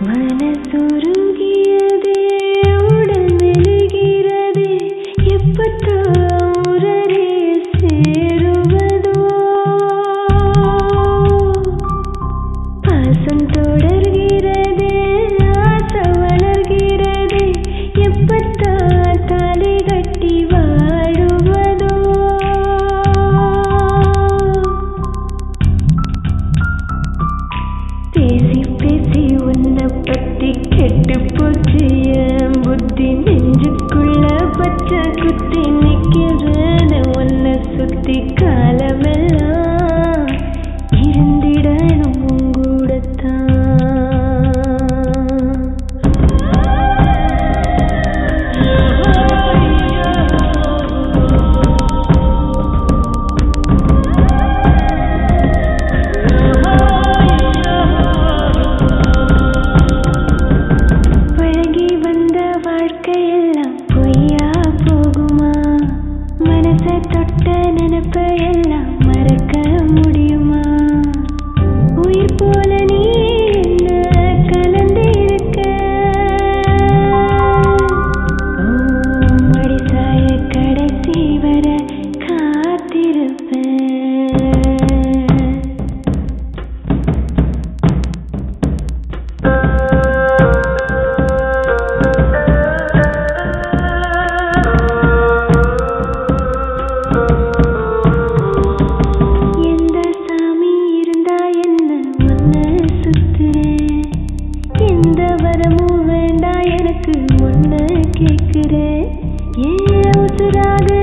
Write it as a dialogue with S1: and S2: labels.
S1: மனசுருகியதே உடல் மெழுகிறதே எப்பத்தாரே சேருவதோ பாசம் தொடர்கிறதே ஆசை வளர்கிறதே எப்பத்தா தாலி கட்டி வாழுவதோ பேசி பேசி உன்னை பத்தி கெட்டு போச்சு என் புத்தி நெஞ்சுக்குள்ள பச்சை குத்தி நிக்கிறேன் உன்னை சுத்தி காலமெல்லாம் இருந்திடணும் உங்கூடத்தான் பழகி வந்த வாழ்க்கையெல்லாம் பொய்யா போகுமா மனசை தொட்ட நினைப்பையெல்லாம் மறக்க முடியுமா உயிர் போல நீ என்ன கலந்து இருக்க மடிசாய கடைசி வர காத்திருப்பேன் எந்த சாமி இருந்தா என்ன உன்னை சுத்துறேன் எந்த வரமும் வேண்டாம் எனக்கு உன்னை கேட்கிறேன் ஏன் உசுராக